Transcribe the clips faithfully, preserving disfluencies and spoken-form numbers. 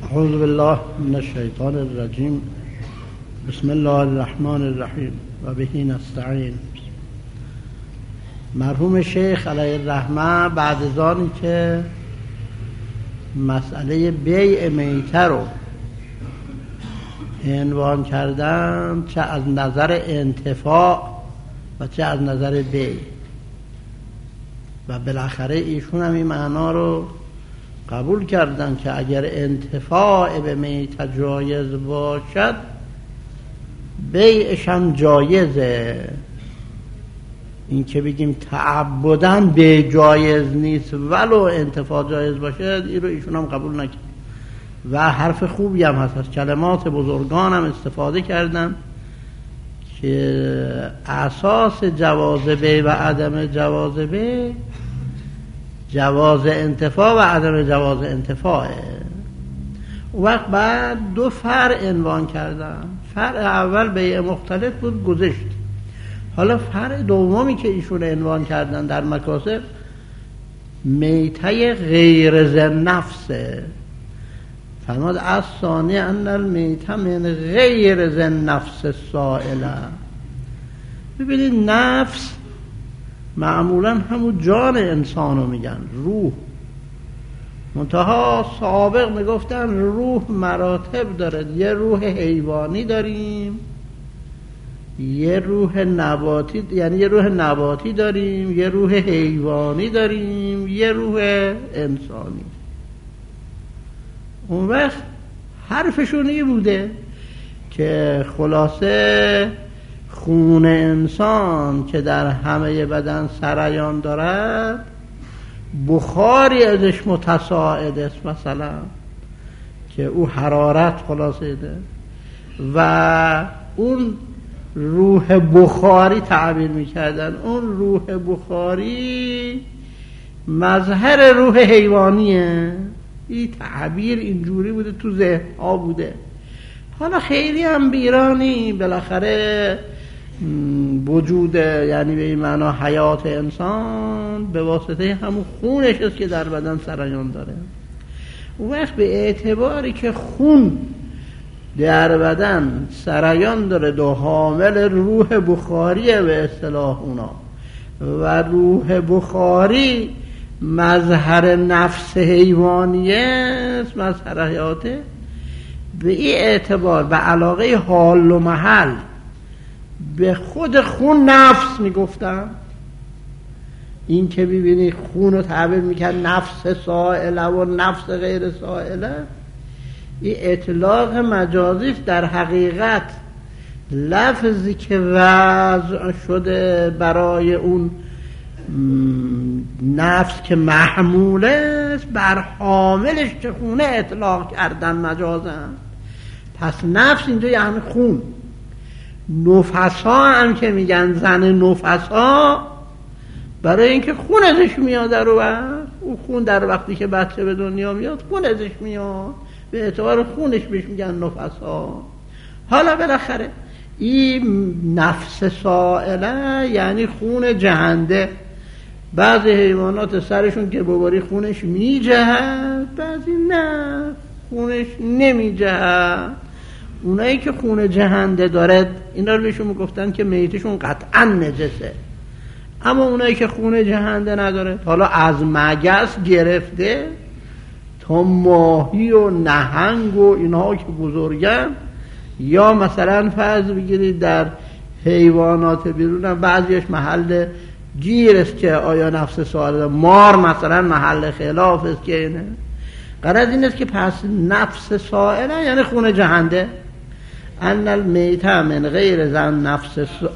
اعوذ بالله من الشیطان الرجیم. بسم الله الرحمن الرحیم و به نستعین. مرحوم شیخ علیه الرحمه بعد از آنی که مسئله بیع میته رو عنوان کردن، چه از نظر انتفاع و چه از نظر بیع، و بالاخره ایشون هم این معنا رو قبول کردن که اگر انتفاع به میته جایز باشد بیعش هم جایزه. این که بگیم تعبداً بیع جایز نیست ولو انتفاع جایز باشد، این رو ایشون هم قبول نکرد و حرف خوبی هم هست. از کلمات بزرگان هم استفاده کردن که اساس جواز بیع و عدم جواز بیع جواز انتفاع و عدم جواز انتفاعه. اون وقت بعد دو فرع عنوان کردن. فرع اول بیع مختلف بود، گذشت. حالا فرع دومی که ایشون عنوان کردن در مکاسب میته غیر ذی نفسه. فرمود الثانی ان المیته من غیر ذی نفس السائله. ببینید نفس معمولا همون جان انسانو میگن، روح. منتها سابق میگفتن روح مراتب داره. یه روح حیوانی داریم، یه روح نباتی، یعنی یه روح نباتی داریم، یه روح حیوانی داریم، یه روح انسانی. اون وقت حرفشون این بوده که خلاصه خون انسان که در همه بدن سریان دارد، بخاری ازش متصاعد است، مثلا که او حرارت خلاصه ده، و اون روح بخاری تعبیر میکردن. اون روح بخاری مظهر روح حیوانیه. این تعبیر اینجوری بوده، تو ذهن ها بوده. حالا خیلی هم بیرانی، بالاخره وجود، یعنی به این معنا حیات انسان به واسطه همون خونش است که در بدن سریان داره. اون وقت به اعتباری که خون در بدن سریان داره، دو حامل روح بخاریه به اصطلاح اونا، و روح بخاری مظهر نفس حیوانیه است، مظهر حیاته. به این اعتبار به علاقه حال و محل به خود خون نفس میگفتن. این که ببینی خون رو تعبیر میکرد نفس سائله و نفس غیر سائله، این اطلاق مجازی در حقیقت لفظی که وضع شده برای اون نفس که محموله است بر حاملش که خونه اطلاق کردن مجازن. پس نفس اینجا یعنی خون. نفسا هم که میگن زن نفسا، برای اینکه خون ازش میاد در وقت، او خون در وقتی که بچه به دنیا میاد خون ازش میاد، به اعتبار خونش بهش میگن نفسا. حالا بالاخره این نفس سائله یعنی خون جهنده. بعضی حیوانات سرشون که بباری خونش میجهد، بعضی نه، خونش نمیجهد. اونایی که خون جهنده دارد اینا رو بهشون میگفتن که میتشون قطعا نجسه. اما اونایی که خون جهنده نداره، حالا از مگس گرفته تا ماهی و نهنگ و اینها که بزرگن، یا مثلا فرض بگیرید در حیوانات بیرون بعضیش محل گیر است که آیا نفس سائل، مار مثلا محل خلاف است که اینه. غرض این است که پس نفس سائله یعنی خون جهنده. ان المیته من غیر زن نفس سائله.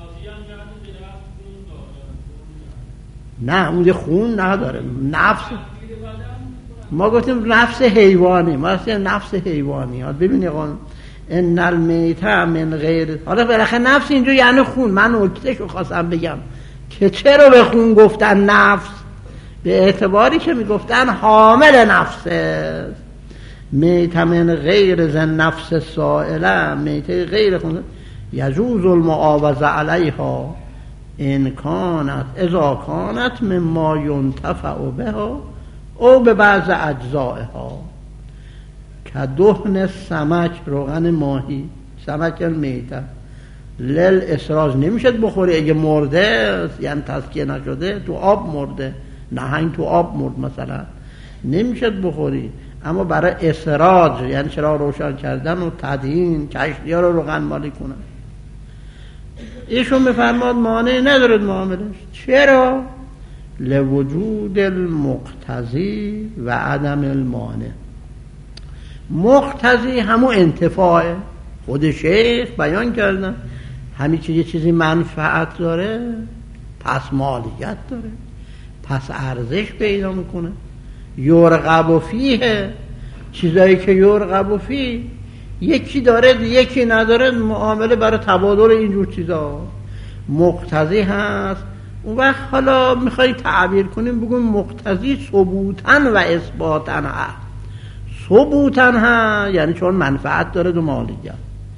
نه اون خون نداره، نفس. ما گفتیم نفس حیوانی، ما گفتیم نفس حیوانی. ببینید ان المیته من غیر، حالا بالاخره نفس اینجا یعنی خون. من نکتهشو خواستم بگم که چرا به خون گفتن نفس، به اعتباری که میگفتن حامل نفسه. میته من غیر ذی نفس سائله، میته غیر خون یجوز المعاوضه علیها ان کانت اذا کانت مما ينتفع بها او به بعض اجزائها. که دهن سمک، روغن ماهی، سمک میته لل اسراج نمیشد بخوری اگه مرده، یعنی تزکیه نشده، تو آب مرده، نهنگ تو آب مرد مثلا، نمیشد بخوری. اما برای اسراج یعنی چراغ روشن کردن و تدهین کشتی ها رو روغن مالی کنن. ایشون میفرماد مانع ندارد معاملش. چرا؟ لوجود المقتضی و عدم المانع. مقتضی همون انتفاعه، خود شیخ بیان کردن همین که یه چیزی منفعت داره پس مالیت داره، پس ارزش پیدا میکنه. یرغب فیه، چیزایی که یرغب فیه، یکی داره یکی نداره، معامله برای تبادل اینجور چیزا مقتضی هست. اون وقت حالا میخوایی تعبیر کنیم بگویم مقتضی ثبوتن و اثباتن هست. ثبوتن هست یعنی چون منفعت داره دو مالیت،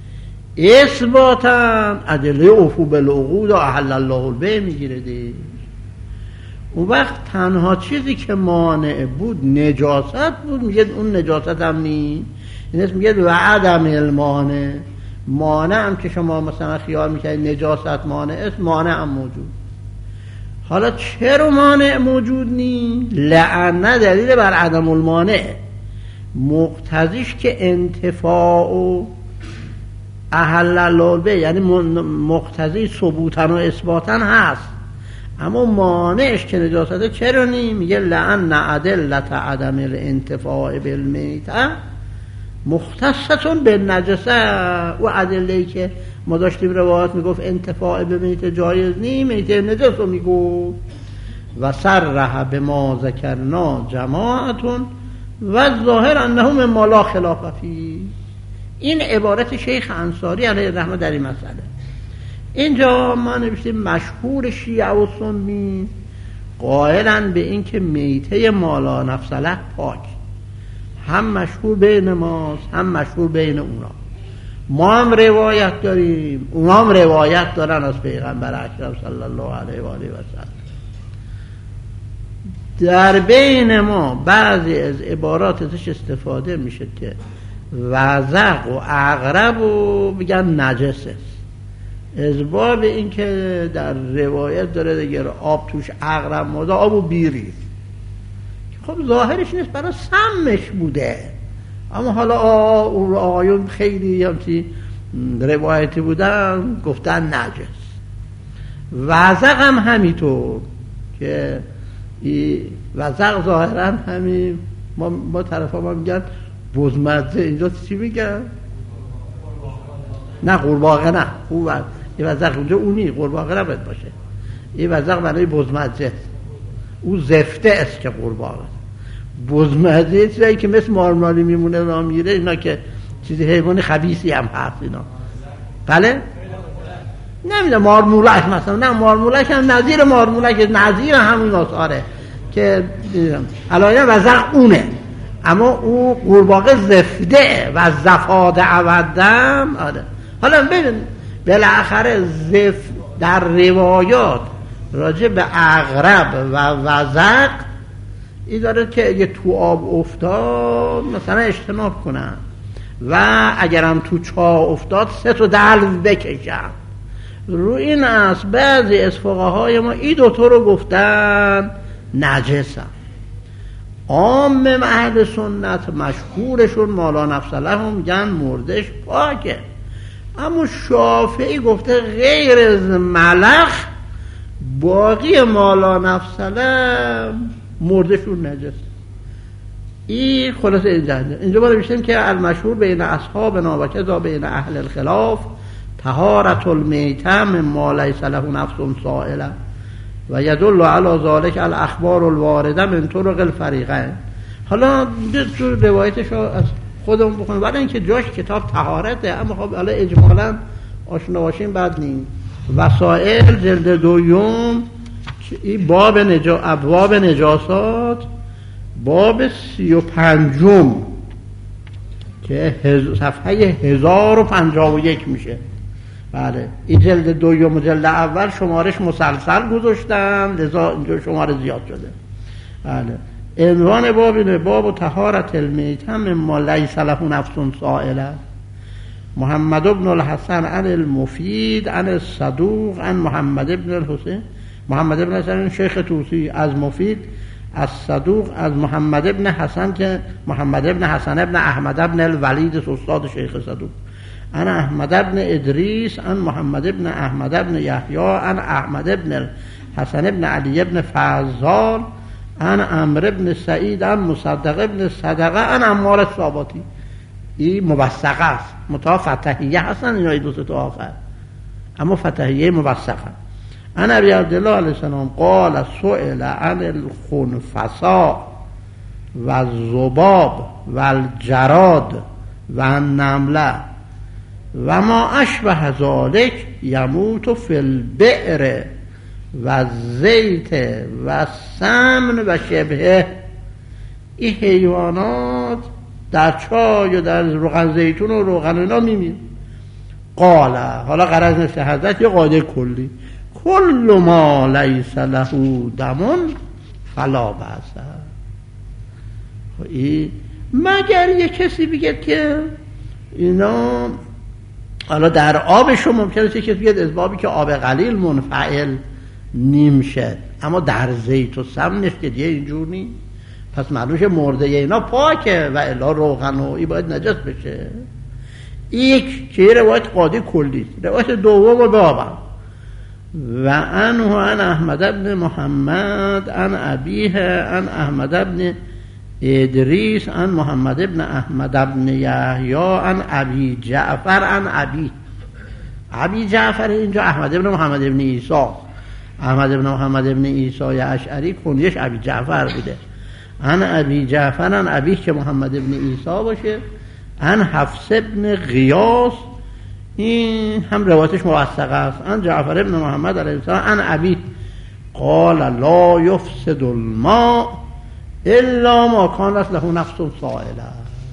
اثباتن ادله افو بالعقود و احل الله البیع میگیره دیش. اون وقت تنها چیزی که مانع بود نجاست بود، میگه اون نجاست هم نی، این اسم میگه و عدم المانع. مانع هم که شما مثلا خیال میکنید نجاست مانع است، مانع هم موجود. حالا چرا مانع موجود نی؟ لعنه دلیل بر عدم المانع. مقتضیش که انتفاع و احل الله البیع یعنی مقتضی ثبوتن و اثباتن هست، اما مانعش که نجاسته چرا نی؟ میگه لأن ادلة عدم الانتفاع بالمیته مختصة بالنجسه. و ادله‌ای که ما داشتیم روایات میگفت انتفاع به میته جایز نی، میته نجس رو میگفت. و صرح بما ذکرنا جماعتون و ظاهر انه مما لا خلاف فیه. این عبارت شیخ انصاری علیه رحمه در این مسئله. اینجا ما نوشتیم مشهور شیعه و سنی قائلن به این که میته مالا نفسله پاک، هم مشهور بین ماست هم مشهور بین اونا. ما هم روایت داریم، اونا هم روایت دارن از پیغمبر اکرم صلی الله علیه و آله و سلم. در بین ما بعضی از عبارات ازش استفاده میشه که وزق و عقرب و بگن نجس است، از باب این که در روایت داره دیگه آب توش عقرب مرده، آب و بیری. خب ظاهرش نیست، برای سمش بوده، اما حالا آقایون خیلی همچی روایتی بودن گفتن نجس. وزق هم همینطور که وزق ظاهرا همین ما, ما طرف ها ما میگن بزمزه، اینجا چی میگن؟ نه قورباغه نه، خوب این وزق اونجا اونی، قورباغه نباید باشه. این وزق برای بزمزه، او زفته است که قورباغه. بزمزه چیزایی که مثل مارمالی میمونه را میره، اینا که چیزی حیوانی خبیثی هم هست اینا. بله؟ نمیده مارمولک مثلا، نه مارمولک هم نظیر مارمولک، نظیر همین آثاره که علایه وزق اونه، اما او قورباغه زفته و زفاد عودم. آره. حالا ببین بالاخره زف در روایات راجع به عقرب و وزق این داره که اگه تو آب افتاد مثلا اجتناب کنن، و اگرم تو چاه افتاد سه تا دلو بکشن. رو این است بعضی از فقهای ما این دوتا رو گفتن نجسن. عام اهل سنت مشهورشون مالا نفس لهم میگن مردش پاکه، اما شافعی گفته غیر از ملخ باقی مالا نفس لهم مردشون نجس. این خلاصه اینجا اینجا باید بشتیم که المشهور بین اصحابنا و کذا بین اهل الخلاف طهارت المیته مما لیس له نفس سائله و یدل علی ذلک الاخبار الوارده من طرق الفریقین. حالا تو روایتشو از خودمون بخونیم، ولی اینکه جاش کتاب طهارته، اما خب حالا اجمالا آشنا باشیم بد نیست. وسائل جلد دوم این باب نجا ابواب نجاسات باب سی و پنجم که هز... صفحه هزار و پنجاه و یک میشه. بله این جلد دوم و جلد اول شمارش مسلسل گذاشتم، لذا اینجا شماره زیاد شده. بله عنوان باب اینه: باب طهارت المیتة مما لیس له نفس سائله. محمد بن الحسن عن المفید عن الصدوق عن محمد بن الحسین، محمد بن الحسن شیخ توسی، از مفید، از صدوق، از محمد بن حسن که محمد بن حسن بن احمد بن الولید استاد شیخ صدوق، عن احمد بن ادریس عن محمد بن احمد بن یحیی عن احمد بن الحسن بن علی بن فضال عن عمرو بن سعید عن مصدق بن صدقه عن عمار الصاباتی. این موثقه است، متا فتحیه هستن اینا دو تا آخر، اما فتحیه موثقه. عن ابی عبدالله علیه السلام قال سئل عن الخنفساء و الذباب و الجراد و النمله و ما اشبه ذلک یموت فی البئر و زیت و سمن و شبهه. این حیوانات در چای و در روغن زیتون و روغن اینا میمیرن. قال، حالا غرض نیست حضرت، یه قاعده کلی: کل ما لیس له دمون فلا بأس. مگر یه کسی بگه که اینا حالا در آبش ممکنه چه کسی بگه از بابی که آب قلیل منفعل نیمشه، اما در زیت و سمنش که دیگه اینجور نیست، پس معلومه مرده اینا پاکه و الا روغن و این باید نجس بشه. یک که روایت قاعده کلی. روایت دوم رو بابم: و عنه عن احمد بن محمد عن ابیه عن احمد بن ادریس عن محمد بن احمد بن یحیی عن ابی جعفر عن ابی. ابی جعفر اینجا احمد بن محمد بن عیسی، احمد بن محمد بن عیسی اشعری کنیش ابی جعفر بوده. عن ابی جعفر عن ابی که محمد بن عیسی باشه، عن حفص بن غیاث، این هم روایتش موثقه است، عن جعفر بن محمد علیه السلام عن ابی قال لا یفسد الماء الا ما کانت له نفس سائله.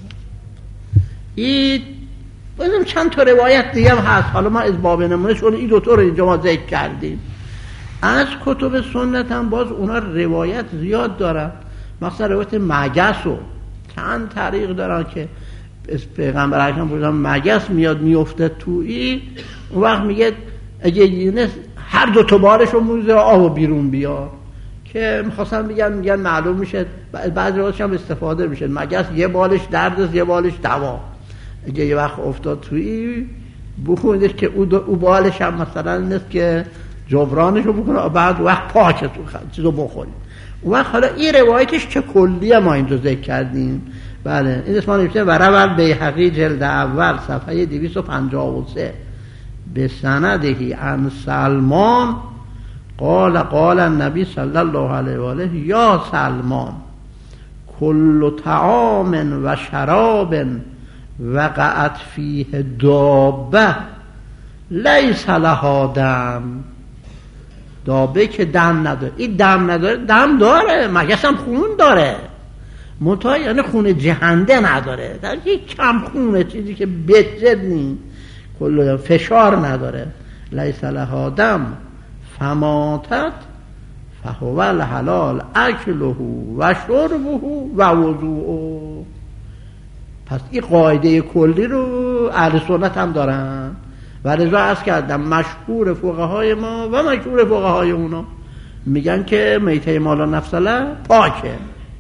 این بازم چند تا روایت دیگه هم هست، حالا ما از باب نمونه چون این دو تا رو اینجا ما ذکر کردیم. از کتب سنت هم باز اونا روایت زیاد دارن، مثلا روایت مگس و چند طریق دارن که پیغمبر اکرم بودن مگس میاد میفته تویی، اون وقت میگه اگه یه هر دو تا بارش رو موزه آب بیرون بیار، که میخواستن میگن میگن معلوم میشه، بعضی روایتش هم استفاده میشه مگس یه بالش درد است یه بالش دوا، اگه یه وقت افتاد تویی بخونید که او, او بالش هم مثلا نیست که جبرانشو بکنه بعد وقت پاکه تو چیزو بخورید. اون وقت حالا این روایتش چه کلیه ما اینجا ذکر کردیم. بله این اسمان نوشته و روال بیهقی جلد اول صفحه دویست و پنجاه و سه به سندهی عن سلمان قال قال النبی صلی الله علیه و آله یا سلمان کل طعام و شراب وقعت فیه دابه لیس لها دم. دابه که دم نداره، این دم نداره، دم داره، مگس هم خون داره، متا یعنی خون جهنده نداره، در یک کم خونه چیزی که بجد نی، کل فشار نداره. لیس لها دم فماتت فهو الحلال اکله و شربه و وضوءه. پس این قاعده کلی رو اهل سنت هم دارن و رضا عرض کردم مشهور فقهای ما و مشهور فقهای اونا میگن که میته مالا نفسله پاکه.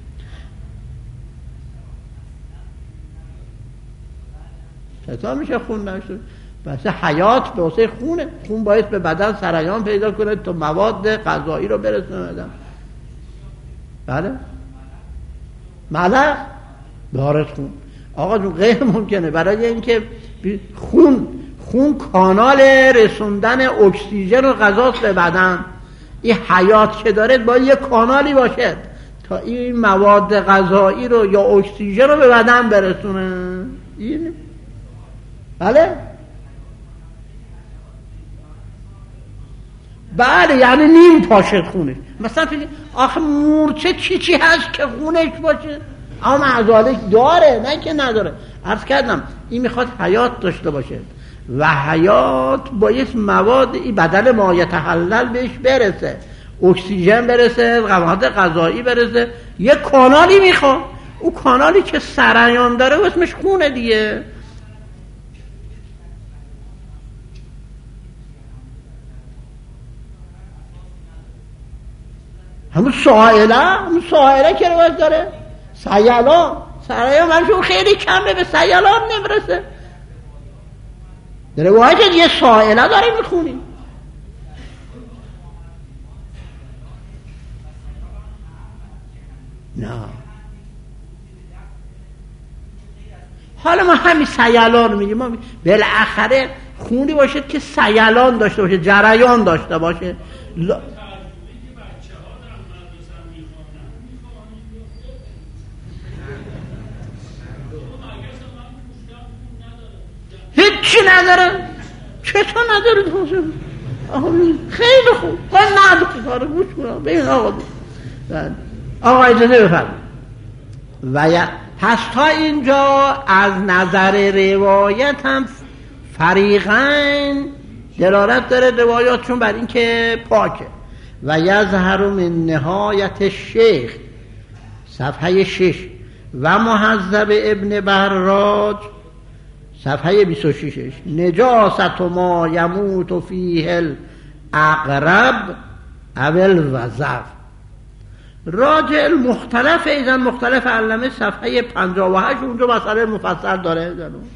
چطور میشه خون نشده؟ بس حیات به واسه خونه، خون باید به بدن سرایان پیدا کنه تا مواد غذایی رو برسونه بدن. بله ملح دارد خون آقا جون غیر ممکنه، برای اینکه خون خون کانال رسوندن اکسیژن و غذاست به بدن. این حیات که داره باید یه کانالی باشه تا این مواد غذایی رو یا اکسیژن رو به بدن برسونه. این بله بله یعنی نیم پاشد خونش. مثلا آخه مورچه چی چی هست که خونش باشه؟ اما معذالک داره، نه که نداره. عرض کردم این میخواد حیات داشته باشه و حیات باید مواد این بدل ما یتحلل بهش برسه. اکسیژن برسه، مواد غذایی برسه، یه کانالی میخواد. اون کانالی که سرایان داره اسمش خونه دیگه. همون سائله، همون سائله که روز داره سیلان، سرایان منشون خیلی کمه، به سیلان نمیرسه. در روایت یه سائله داره میخونیم. نه حالا ما همین سیلان میگیم، ما بالاخره خونی باشد که سیلان داشته باشه، جریان داشته باشه. ل... هیچی نداره. چطور نداره؟ خیلی خوب. من نداره کاره گوش کنم. ببین آقا آقا اجازه بفرمایید. و یا پس تا اینجا از نظر روایت هم فریقین دلالت داره روایاتشون بر این که پاکه. و یظهر من نهایت شیخ صفحه شش و مهذب ابن براج صفحه بیست و شش نجاست ما یموت فیه الاقرب اول وزف راجع المختلف ایزن مختلف علمه صفحه پنجاه و هشت اونجا مسئله مفصل داره.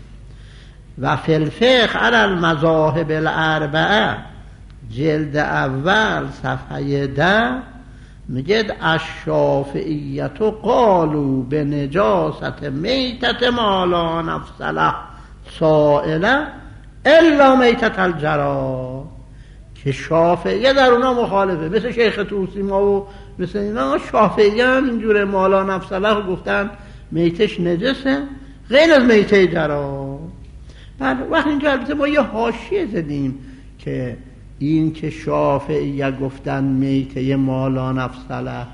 و فی الفقه علی المذاهب الاربعه جلد اول صفحه ده میگه الشافعیت قالوا به نجاست میتت ما لا نفس له سائله الا میتت الجرا، که شافعیه در اونا مخالفه، مثل شیخ توسی ما و مثل اینا. شافعیه هم اینجوره مالا نفس له گفتن میتش نجسه غیر از میته جرا. بعد وقت اینجا البته ما یه حاشیه زدیم که این که شافعیه گفتن میته مالا نفس له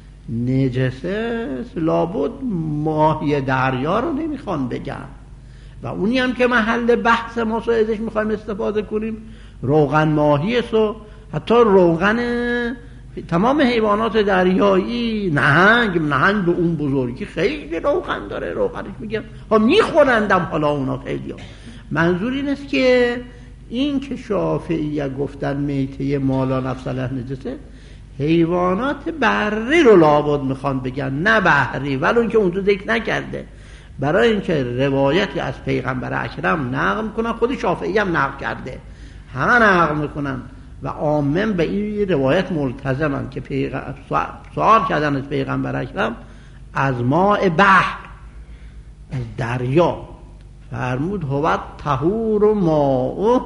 نجسه لابد ماهی دریا رو نمیخوان بگن. و اونی هم که محل بحث ما سو ازش میخوایم استفاده کنیم روغن ماهی سو، حتی روغن تمام حیوانات دریایی، نهنگ نهنگ به اون بزرگی خیلی روغن داره، روغنش میگم ها میخورندم حالا اونا خیلی ها. منظور این است که این که شافعیه گفتن میته مالا نفس له نجسه حیوانات بری رو لابد میخوان بگن نه بحری، ولی اون که اونجا ذکر نکرده برای اینکه روایتی از پیغمبر اکرم نقل میکنن، خود شافعی هم نقل کرده، همه نقل میکنن و عامم به این روایت ملتزمن که پیغمبر سوال کردن از پیغمبر اکرم از ماء بحر، از دریا، فرمود هو طهور ماء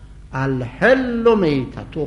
الحل میتته،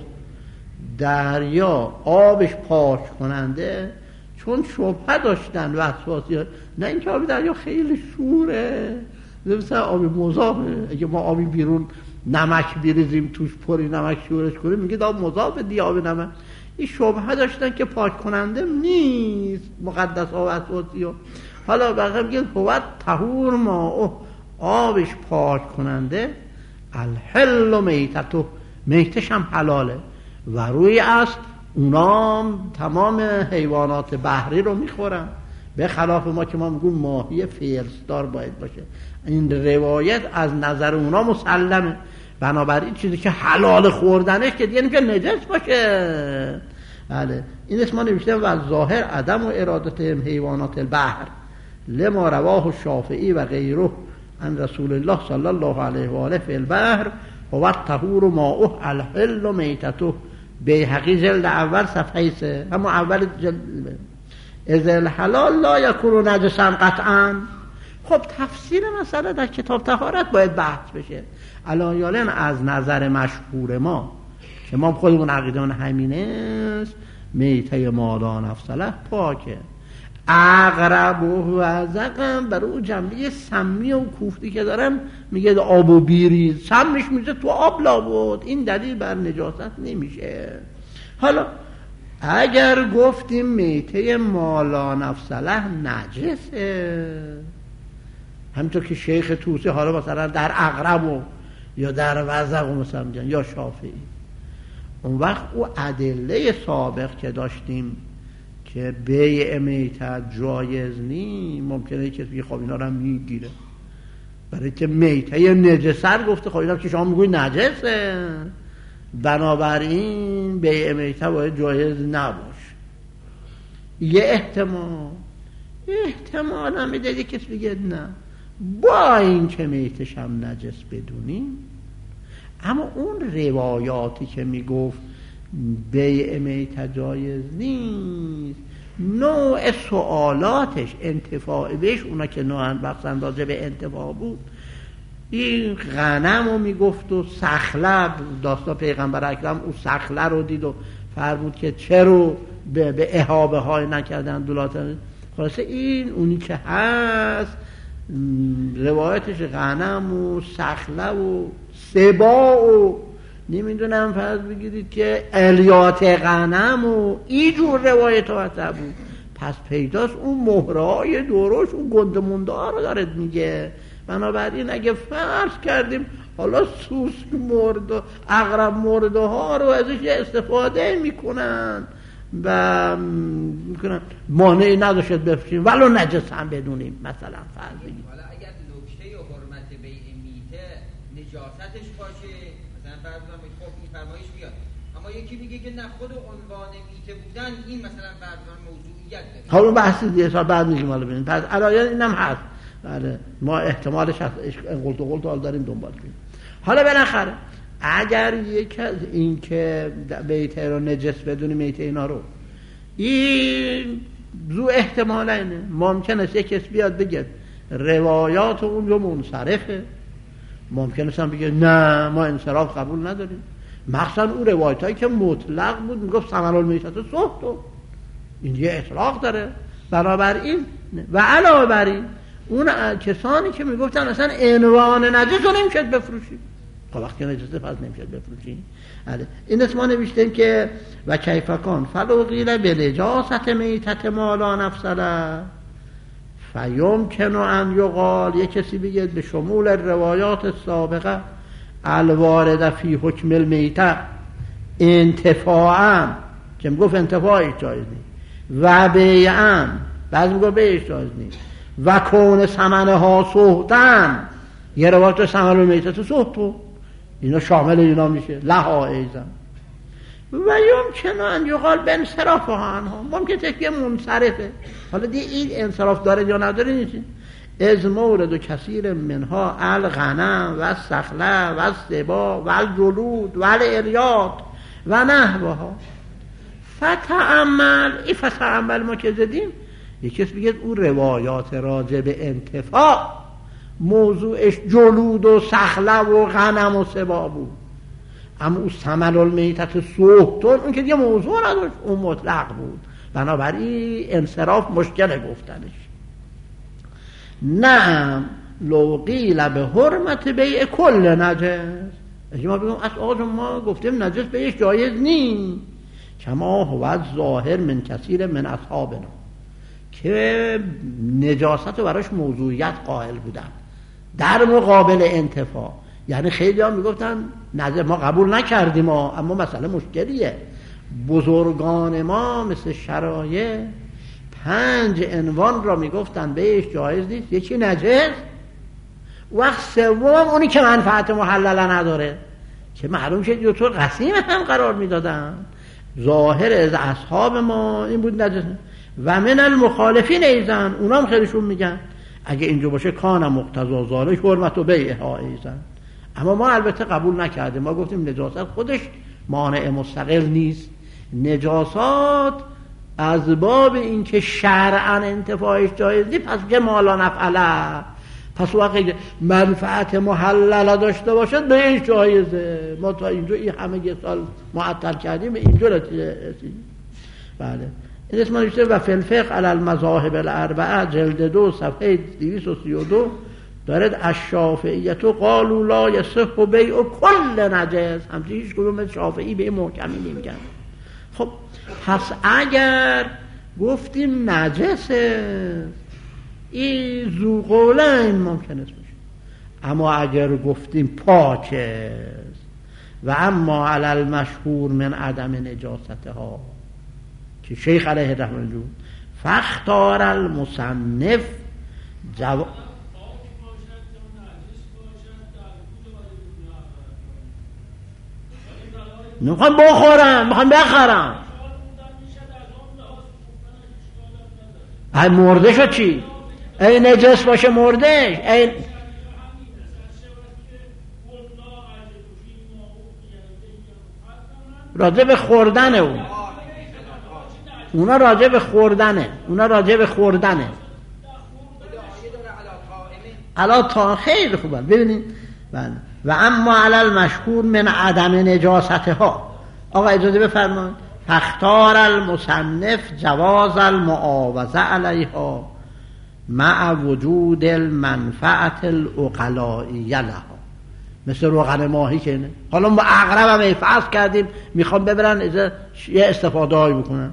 دریا آبش پاک کننده. چون شبهه داشتن وسواسی، نه اینکه آب دریا خیلی شوره مثلا آب مذابه، اگه ما آبی بیرون نمک بریزیم توش پری نمک شورش کنیم میگه آب مذاب دی آب نمک. این شبهه داشتن که پاک کننده نیست مقدس آب وسواسی. حالا بقیه میگه هو طهور ماء آبش پاک کننده الحل میتته میتش هم حلاله. و روی است اونا تمام حیوانات بحری رو میخورن، به خلاف ما که ما میگیم ماهی فیلسدار باید باشه. این روایت از نظر اونا مسلمه، بنابراین چیزی که حلال خوردنش که دیگه نمیشه نجس باشه. بله این اسم ما نوشتم و ظاهر عدم و ارادت حیوانات البحر لما رواه الشافعی و غیره عن رسول الله صلی الله علیه و آله فی البحر هو الطهور ماؤه الحل میتته. بیهقی جلد اول صفحه سه همون اول جلد از الحلال لا یکون نجسا قطعا. خب تفسیر مسئله در کتاب طهارت باید بحث بشه. علایالن از نظر مشهور ما که ما خودمون عقیدمون همینه است میته مالا نفس له پاکه. اقرب و زقم برای اون جنبه سمی و کوفتی که دارن میگه آب و بیریز، سمش میزه تو آب لابد، این دلیل بر نجاست نمیشه. حالا اگر گفتیم میته مالا نفس له نجسه، همینطور که شیخ توسی حالا مثلا در اقرب و یا در وزق مثلا میگن یا شافعی، اون وقت او ادله سابق که داشتیم که بیع میتت جایز نی، ممکنه کسی بگه خب اینا رو هم میگیره، برای که میته نجسر گفته خب اینا که شما میگوی نجسه، بنابراین بیع میته باید جایز نباشه. یه احتمال احتمال هم میده کسی بگه نه با این که میتش هم نجس بدونیم، اما اون روایاتی که میگفت بیع میته جایز نیست، نوع سوالاتش انتفاع بهش، اونا که نوعا بخصن راجع به انتفاع بود، این غنم رو میگفت و سخله، داستان پیغمبر اکرم او سخله رو دید و فرمود که چرا به, به اهابه های نکردن دولات. خلاصه این اونی که هست روایتش غنم و سخله و سبا و نمیدونم فرض بگیرید که الیات غنم و اینجور روایت ها بود. پس پیداست اون مهرهای دروش اون گندمونده ها رو دارد میگه. بنابراین اگه فرض کردیم حالا سوسک مرده عقرب مرده ها رو ازش استفاده میکنن و میکنن مانعی نداشت بفرشیم ولو نجس هم بدونیم مثلا فرض بگیم. حالا اگر نکته و حرمت بیع میته نجاستش باشه مثلا فرض کنیم خب این فرمایش بیاد، اما یکی میگه که نه خود عنوان میته بودن این مثلا فرض کنیم موضوعیت داره. حالا بحث دیگه سال بعد میگیم حالا ببینید. پس علایان اینم هست. بله ما احتمالش هست قلت و قلت حال داریم دنبال کنیم. حالا بالاخره اگر یک از این که بیته رو نجس بدونی میته اینا رو، این زو احتمال اینه ممکن است یک کس بیاد بگه روایات اونجا منصرفه، ممکن است هم بگه نه ما انصراف قبول نداریم، مخصوصا اون روایت هایی که مطلق بود میگفت ثمن المیتة سحت، این یه اطلاق داره. بنابراین و علاوه بر این اون کسانی که میگفتن اصلا عنوان نجس رو نمیشد بفروشی، خب وقتی نجسه پس نمیشد بفروشی. این اسم ما نوشتیم که و کیفکان فلو قیل بنجاست میتت ما لا نفس له فیمکن ان یقال، یک کسی بگه به شمول روایات سابقه الوارده فی حکم المیته انتفاعا که میگفت انتفاعی جایز نیست و بیعا بعض میگفت بیعش جایز نیست و کون ثمنه ها سحتن، یه روایت ثمن المیته سحتو اینا شامل اینا میشه لها ایزن و یمکن ان یقال بانصراف عنها، ممکن تکیه منصرفه. حالا دی این انصراف داره یا نداره نیست. از مورد و کثیر منها الغنم و السخله و السبا و الجلود و الاریات و نحوها فتعمل ای فتعمل ما که زدیم یک کس بگید اون روایات راجع به انتفاع موضوعش جلود و سخله و غنم و سبا بود، اما اون ثمن المیتة سحتون اون که دیگه موضوع نداشت، اون مطلق بود. بنابراین انصراف مشکل گفتنش. نعم لو قیل به حرمت بیع کل نجس، اگه ما بگم از آقا ما گفتیم نجس بیعش جایز نیست، کما هو ظاهر من کثیر من اصحابنا که نجاست رو براش موضوعیت قائل بودن در مقابل انتفاع. یعنی خیلی ها میگفتن نظر ما قبول نکردیم ها. اما مسئله مشکلیه، بزرگان ما مثل شرایع پنج عنوان را میگفتن بهش جایز نیست، یکی نجس، وقت سوم اونی که منفعت محلله نداره که معلوم شد دو طور قسیم هم قرار میدادن. ظاهر از اصحاب ما این بود نجس و من المخالفین ایزن، اونا هم خیلیشون میگن اگه اینجا باشه کان مقتضا ذالک حرمت و بیعها ایزن. اما ما البته قبول نکردیم، ما گفتیم نجاست خودش مانع مستقل نیست، نجاسات از باب این که شرعاً انتفاعش جایز نیست پس که مالا نفعله، پس وقتی منفعت محلله داشته باشد به این جایزه. ما تا اینجا این همه یه سال معطل کردیم به اینجا رسیدیم. بله این اسم نوشته و فی الفقه علی المذاهب الاربعه جلد دو صفحه دویست و سی و دو دارد الشافعیت قالوا لا یصح بیع کل نجس، همچنین هیچ کدوم شافعی به محکمی نمیگن. خب پس اگر گفتیم نجسه این ذو قولین ممکن است باشه، اما اگر گفتیم پاک است و اما علی المشهور من عدم نجاستها که شیخ علیه الرحمه جون فاختار المصنف جو... میخوام بخورم، میخوام بخرم. ای مرده شد چی؟ ای نجس باشه مردش. ای راجع به خوردنه اون اونا راجع به خوردنه اونا راجع به خوردنه علا تا خیلی خوبه. ببینید و اما علی المشهور من عدم نجاستها. آقا اجازه بفرمایید. فاختار المصنف جواز المعاوضه علیها مع وجود المنفعت العقلائیه لها. مثل روغن ماهی که نه. حالا با عقرب هم فرض کردیم میخوام ببرن یه استفاده هایی بکنن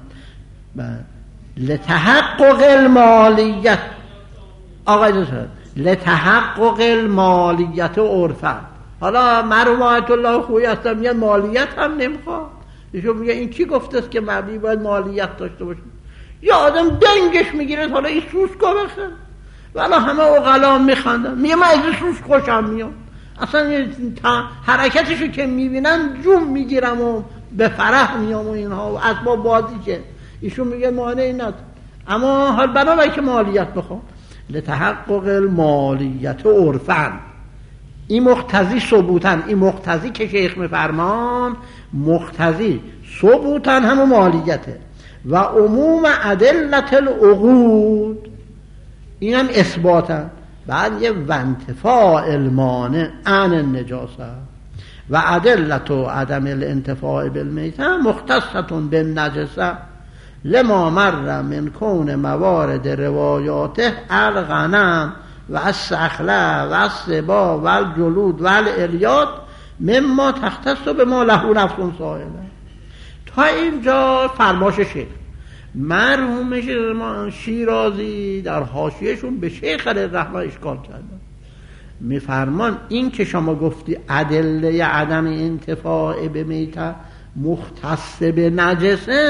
لتحقق المالیت. آقا اجازه لتحقق المالیت عرفا. حالا مرحوم آیت الله خویی هستم میگن مالیت هم نمیخواد. ایشون میگه این کی گفته است که مبنی باید مالیت داشته باشه؟ یا آدم دنگش میگیره حالا این سوسکو بخن ولی همه عقلا میخندن. میگه من از سوسک خوشم میاد. اصلا حرکتشو که میبینن جون میگیرم و به فرح میام و اینها و اسباب بازی که ایشون میگه مانعی نداره. اما حال بنابراین که مالیت بخواد لتحقق المالیت عرفاً. این مقتضی ثبوتن. این مقتضی که شیخ میفرمان مقتضی ثبوتن همون مالیته. و عموم ادلت العقود این هم اثباتن. بعد یه وانتفاع المانع عن النجاسه و ادلت و عدم الانتفاع بالمیته مختصة بالنجسه لما مر من کون موارد روایاته الغنم و السخله و السبا و الجلود و الالیات مما تختص به ما له نفس صائله. تا اینجا فرماش شیخ. مرحوم شیرازی در حاشیهشون به شیخ علیه الرحمه اشکال کردن. میفرمان این که شما گفتی ادله عدم انتفاع به میته مختص به نجسه،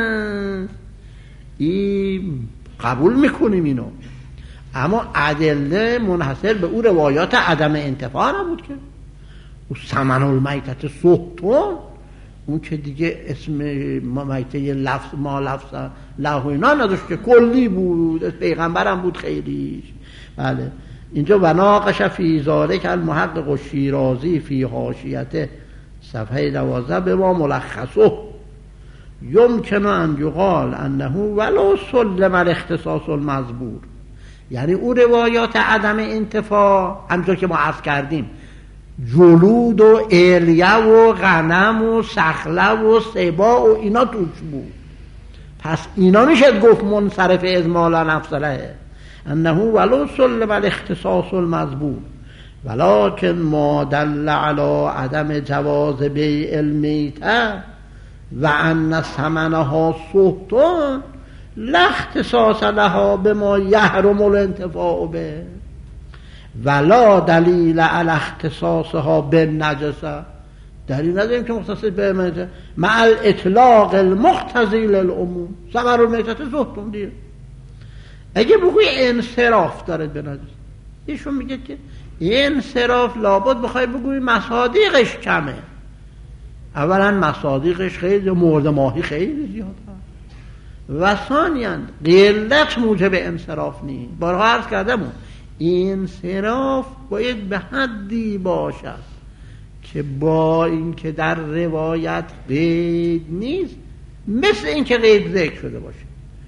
این قبول میکنیم اینو، اما ادله منحصر به او روایات عدم انتفاع نبود که. او ثمن المیتت سهتون، اون که دیگه اسم میته لفظ ما لفظ له اینا نداشت که کلی بود، پیغمبرم بود خیلیش. بله اینجا و ناقش فی ذالک المحقق الشیرازی فی حاشیته صفحه دوازده به ما ملخصه یمکن ان یقال انه ولو سلم الاختصاص المذکور. یعنی او روایات عدم انتفاع همونطور که ما عرض کردیم جلود و الیه و غنم و سخله و سبا و اینا توش بود، پس اینا میشه گفت منصرف از مالا نفسله انه ولو سلم الاختصاص المذکور ولكن ما دل على عدم جواز بیع المیته و ان ثمنها سهتون لا اختصاص لها بما یحرم الانتفاع به ولا دلیل علی اختصاصها بالنجسه. دلیل نداریم که مختص به میته مع الاطلاق المقتضی للعموم. ثمر المیتة سهتون دیگه. اگه بگوی انصراف دارد به نجسه، ایشون میگه که انصراف لابد بخوای بگوی مصادیقش کمه. اولا مصادیقش خیلی مرده ماهی خیلی زیاده و ثانیاً قلت موجب انصراف نیست. بارها عرض کردم انصراف باید به حدی باشد که با این که در روایت قید نیست مثل این که قید ذکر شده باشه.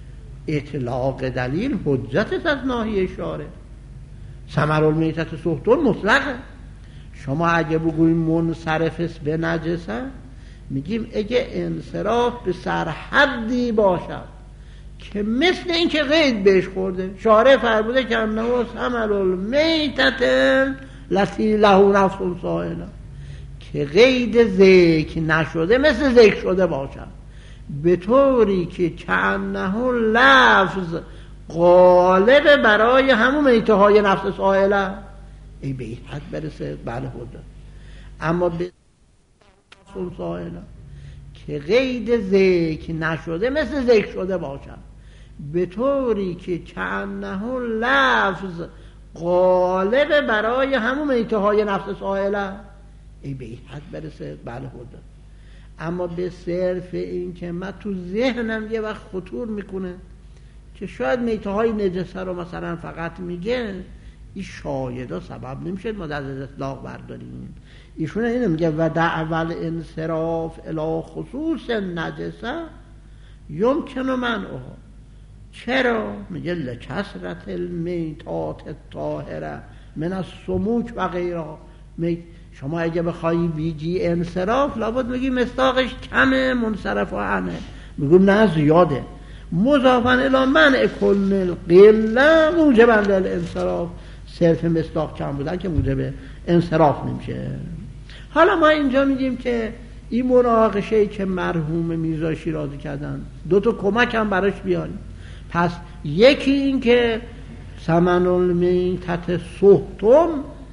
اطلاق دلیل حجت از ناحیه شارع. ثمر المیتة سهتون مطلقه. شما اگه بگوییم منصرف است به نجسه، میگیم اگه انصراف به سرحدی باشد که مثل این که قید بهش خورده. شارع فرموده که انه ثمر المیتة التي له نفس صائله، که قید ذکر نشده مثل ذکر شده باشد، به طوری که کأنه لفظ غالب برای همون میته های نفس سائله. ای به این حد برسه بله خدا. اما به سائلا، که قید ذکر نشده مثل ذکر شده باشد، به طوری که کأنه لفظ غالب برای همون میته های نفس سائله. ای به این حد برسه بله خدا. اما به صرف این که من تو ذهنم یه وقت خطور میکنه که شاید میته های نجسه رو مثلا فقط میگه، این شایده سبب نمیشه ما در اطلاق برداریم. ایشون اینو میگه و دعوال انصراف الی خصوص نجسه یمکن منعها. چرا؟ میگه لکثرت المیتات الطاهره من السموک و غیرها. شما اگه بخوایی بیجی انصراف لابد میگی مصداقش کمه منصرف و عنه، میگم نه زیاده. مضافاً الی منع کل القله موجباً للانصراف، صرف مصداق کم بودن که موجب انصراف نمیشه. حالا ما اینجا میگیم که این مناقشه‌ای که مرحوم میرزا شیرازی کردن دو تا کمک هم براش بیاریم. پس یکی این که ثمن المیتت سحتم،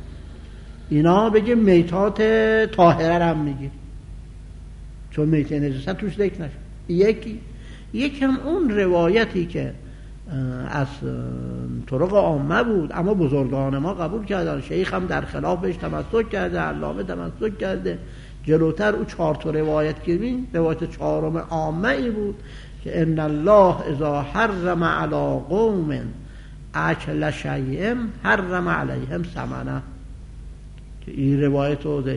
اینا بگیم میتات طاهره هم میگیم چون میته نجست توش ذکر نشد. یکی یکم اون روایتی که از طرق عامه بود اما بزرگان ما قبول کردن، شیخ هم در خلافش تمسک کرده، علامه تمسک کرده. جلوتر او چهار تا روایت کردیم، روایت چهارم عامه ای بود که ان الله اذا حرم علی قوم اکل شیء حرم علیهم ثمنه، که این روایت رو ذکر.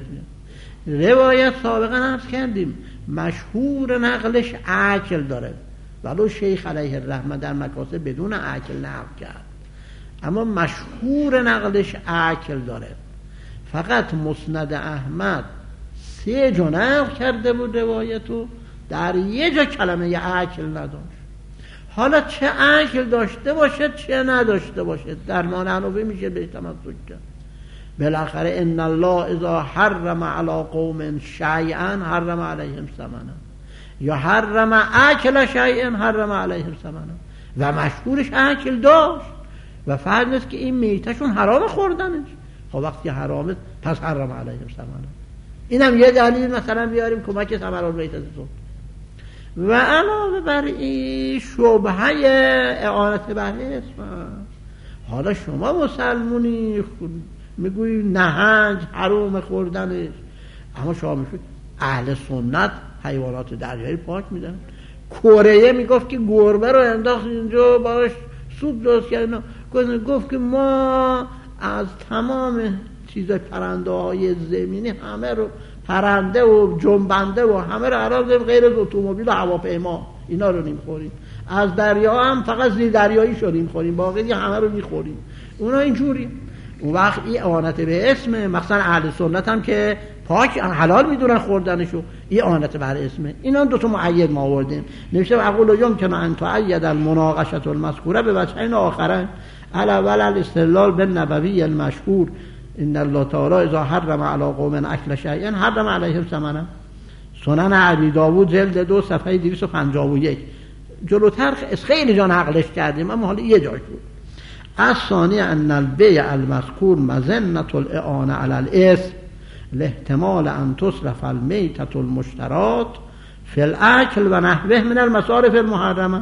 روایت سابقا عرض کردیم مشهور نقلش اکل داره، ولو شیخ علیه الرحمه در مکاسب بدون اکل نقل کرد، اما مشهور نقلش اکل داره. فقط مسند احمد سه جا نقل کرده بود روایتو، در یه جا کلمه اکل نداشت. حالا چه اکل داشته باشه چه نداشته باشه در معنوی میشه به تمسک کرد. بالاخره ان الله اذا حرم علی قوم شیئا حرم علیهم ثمنه، یا حرم اکل شیئا حرم علیهم ثمنه، و مشهورش اکل داشت و فرض نیست که این میتشون حرام خوردنش. خب وقتی حرامه پس حرم علیهم ثمنه. اینم یه دلیل مثلا بیاریم کمک ثمرات میت زود. و علاوه بر این شبهه اعانت بر اسم. حالا شما مسلمونی میگوی نهنگ حرام خوردنش، اما شما میگوی اهل سنت حیوانات دریایی پاک میدن. کره میگفت که گربه رو انداخت اینجا باش سوپ درست کردن، گفت که ما از تمام چیز پرنده های زمینی همه رو، پرنده و جنبنده و همه رو حرام داریم غیر از اتومبیل و هواپیما، اینا رو نمیخوریم. از دریا هم فقط زیر دریایی شو نمیخوریم، باقی همه رو میخوریم. اونا اینجوری. اون وقت این اعانت به اسم، مثلا اهل سنت هم که پاک حلال میدونن خوردنشو، این اعانت بر اسمه. اینا دو تا معید ما آوردیم. نوشته اقول یمکن ان تعید المناقشه المذکوره به وجهین آخرین الاول الاستدلال بالنبوی المشهور ان الله تعالی اذا حرم علی قوم اکل شیئا حرم علیهم ثمنه، سنن ابی داوود جلد دو صفحه دویست و پنجاه و یک. جلوتر خیلی جا نقلش کردیم اما حالا یه جاش بود. الثانی ان البیع المذکور مظنه الاعانه علی الاسم لاحتمال ان تصرف المیتة المشترات فی الاکل و نحوه من المصارف المحرمه،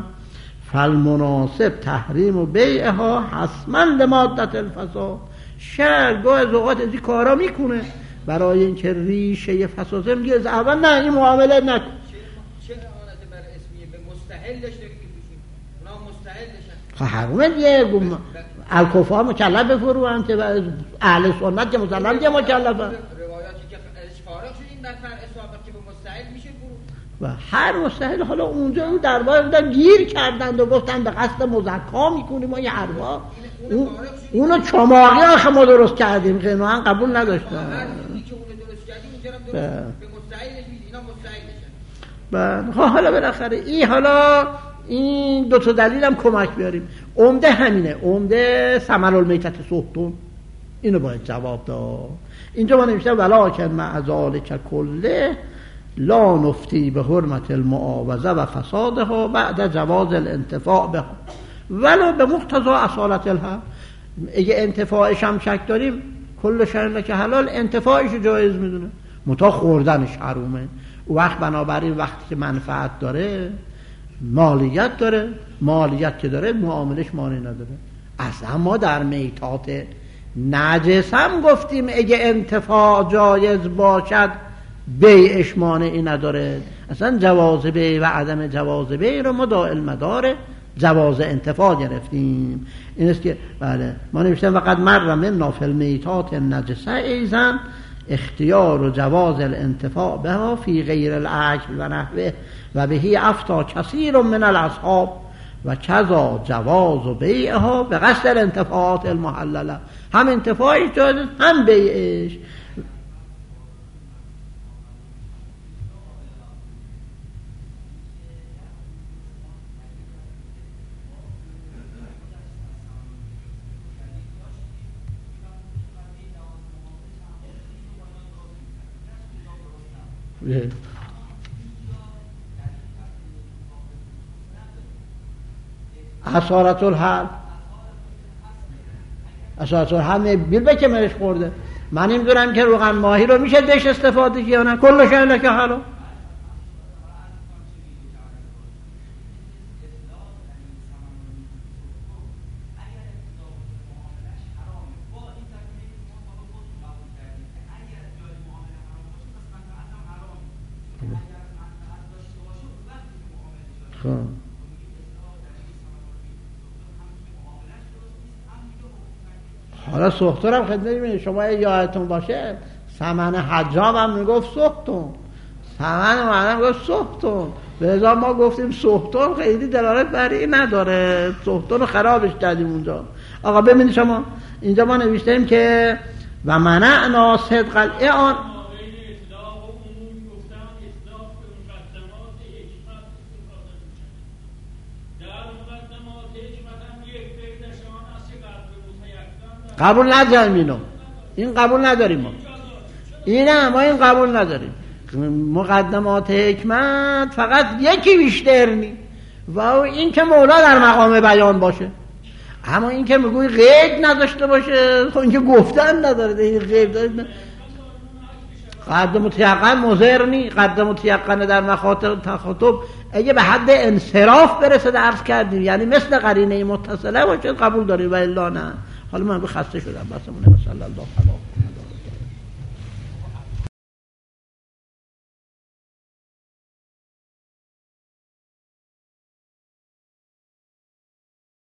فالمناسب تحریم بیعها حسما لمادة الفساد. شرع گاه از اوقات از این کارا میکنه برای اینکه ریشه فساد میگه از اول نه این معامله نکن. چه اعانت بر اسمیه به مستحلش داریم میپوشیم، اونا مستحلشن. خب حرمه دیگه گم الکفار مکلف بفروان که اهل سنت که مسلمان که مکلفه. روایاتی که ازش فارغ شدیم در فرع سابق که به مستحل میشه فرو. و هر مستحل حالا اونجا اون دربار بودن گیر کردند و گفتن به قصد مزکا میکنیم ما یه حرفا. اون اونو چماقی آخه ما درست کردیم که اینا قبول نداشتن. هر چیزی که اونو درست کردیم اینجا هم درست به مستحلش میشه، اینا مستحلشن. بعد حالا بالاخره این حالا این دو تا دلیل هم کمک بیاریم. عمده همینه، عمده ثمر المیتة سحتون، اینو باید جواب داد. اینجا ما نمیشه ولکن مع ذلک کله لا نفتی به حرمت المعاوضه و فسادها بعد جواز الانتفاع بها ولو به مقتضا اصالت الحق. اگه انتفاعش هم شک داریم کل شأن که حلال انتفاعش جایز میدونه، متا خوردنش حرومه. وقت بنابراین وقتی که منفعت داره مالیت داره، مالیت که داره معاملش مانع نداره. اصلا ما در میتات نجس هم گفتیم اگه انتفاع جایز باشد بیعش مانعی نداره. اصلا جواز بیع و عدم جواز بیع رو ما دائل مدار جواز انتفاع گرفتیم. این است که بله ما نوشتیم وقد مر منا فی المیتات النجسه ایضا اختیار و جواز الانتفاع بها فی غیر الاکل و نحوه و بهی افتا کثیر من الاصحاب و کذا جواز و بیعها به قصد الانتفاعات المحلله. هم انتفاعش جایز هم بیعش. اسارت الحل اسارت الحل بیل بکمرش خورده. من نمیدونم که روغن ماهی رو میشه بهش استفاده یا نه. کلش لکه حالا حالا سختور هم خدمت میبینید شما یادتون باشه ثمن حجام هم میگفت سختون، ثمن معنی میگفت سختون. به ازا ما گفتیم سختون خیلی دلالت بر این نداره، سختون رو خرابش کردیم اونجا. آقا ببینید شما اینجا ما نوشتیم که و منعنا صدق الاعان قبول نداریم. اینو این قبول نداریم ما اینه ما این قبول نداریم. مقدمات حکمت فقط یکی بیشتر نی و این که مولا در مقام بیان باشه. اما این که میگوی غیب نداشته باشه خب این که گفتن نداره. این غیب داره قد متیقن مضر نی. قد متیقن در مخاطب تخاطب اگه به حد انصراف برسه درس کردیم یعنی مثل قرینه متصله باشه قبول داریم و الا نه. حالا من به خسته شدم بسمونه. صلی الله علیه